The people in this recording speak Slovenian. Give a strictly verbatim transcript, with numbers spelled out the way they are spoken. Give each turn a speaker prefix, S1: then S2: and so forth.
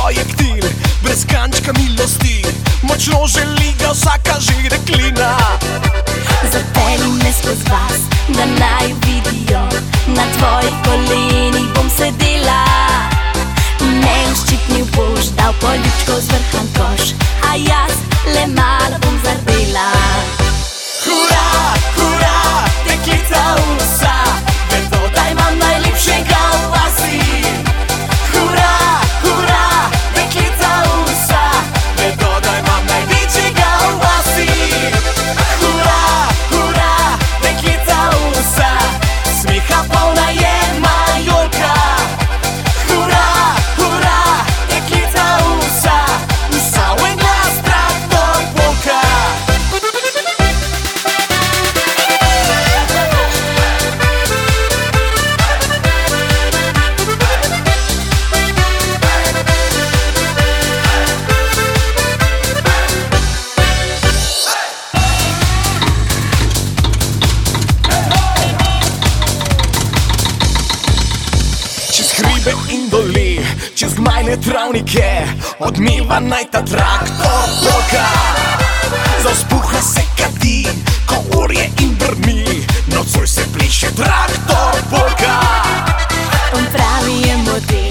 S1: projektil, brez kančka milosti, močno želi ga vsaka že reklina.
S2: Zapelji me skozi vas, da naj vidijo, na tvojih kolenih bom sedela. Me ščitnil boš, dal poljubčko zvrhan koš, a jaz le malo bom zardela.
S1: Hura, hura, deklica vsa, vedo, da imam najlepšega v vasi. Hura, hura, deklica vsa, vedo, da imam največjega v vasi. Hura, hura, deklica vsa, smeha polna je majolka. Hura, hura, deklica vsa, vsa v en glas traktor polka. Čez hribe in doli, čez majne travnike, odmeva naj ta traktor polka. Zavzpuha se kadi, ko orje in brni, nocoj se pliše traktor polka.
S2: On pravi je model,